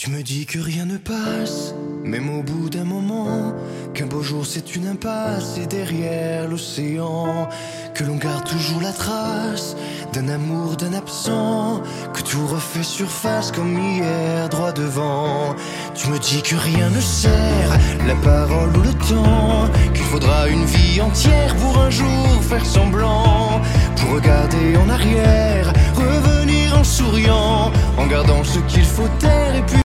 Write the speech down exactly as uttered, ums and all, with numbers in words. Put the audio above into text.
Tu me dis que rien ne passe, même au bout d'un moment, qu'un beau jour c'est une impasse et derrière l'océan, que l'on garde toujours la trace d'un amour, d'un absent, que tout refait surface comme hier droit devant. Tu me dis que rien ne sert, la parole ou le temps, qu'il faudra une vie entière pour un jour faire semblant, pour regarder en arrière, revenir en souriant, en gardant ce qu'il faut taire et puis